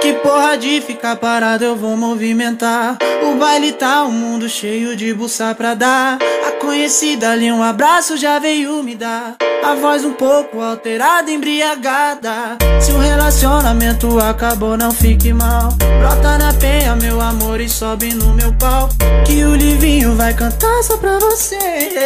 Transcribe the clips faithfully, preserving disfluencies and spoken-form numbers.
Que porra de ficar parado, eu vou movimentar. O baile tá um mundo cheio de buça pra dar. A conhecida ali um abraço já veio me dar. A voz um pouco alterada, embriagada. Se o relacionamento acabou, não fique mal. Brota na penha, meu amor, e sobe no meu pau, que o Livinho vai cantar só pra você.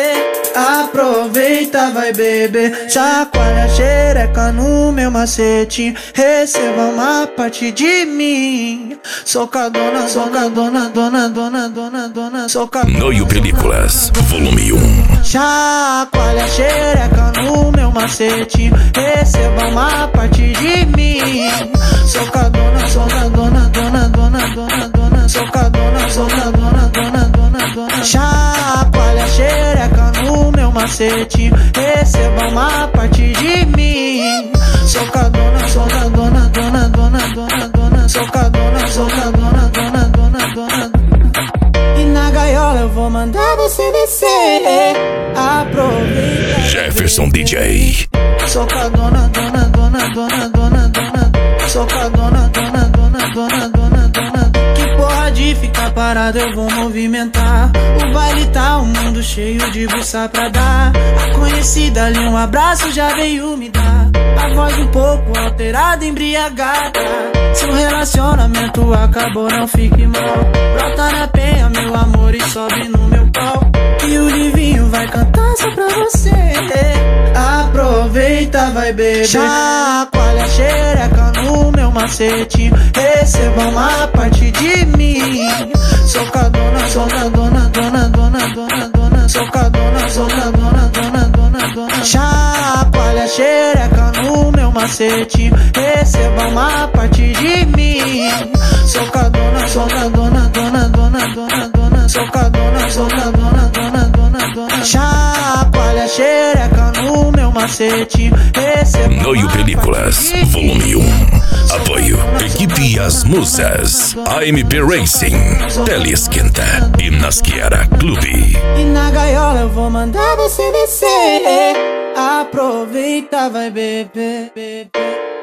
Aproveita, vai beber, chacoalha a xereca no meu macete. Receba uma parte de mim. Socadona, socadona, dona, dona, dona, dona, socadona. Noio Películas, volume um. Chacoalha a xereca no meu macete. Receba uma parte de mim. Socadona, socadona, dona, dona, dona, dona, socadona, socadona, dona, dona, dona. Chacoalha a xereca no meu macete. Receba uma parte de mim. Socadona, socadona, dona, dona, dona, dona, socadona, socadona, dona, dona, dona. E na gaiola eu vou mandar você descer. Aproveita, Jefferson D J. socadona, dona, dona, dona, dona, dona, socadona, dona, dona, dona, dona, dona. Que porra de ficar parado, eu vou movimentar. O baile tá um mundo cheio de buça pra dar. A conhecida ali um abraço já veio me dar. A voz um pouco alterada, embriagada. Se o relacionamento acabou, não fique mal. Brota na penha, meu amor, e sobe no meu pau, que o Livinho vai cantar só pra você. Aproveita, vai beber, chacoalha a xereca no meu macete. Receba uma parte de mim. Socadona, socadona, dona, dona, dona, dona, socadona, socadona, dona, dona, dona. Chacoalha a xereca no meu macete. Receba uma parte de mim. Socadona, socadona, dona, dona, dona, dona, socadona, socadona, dona, dona, dona. Chacoalha a xereca no meu macete. Receba Noio Películas, volume um. Apoio Equipe As Musas, A M P Racing, Teleesquenta e Nasquera Clube. E na gaiola eu vou mandar você descer. Aproveita, vai beber, beber.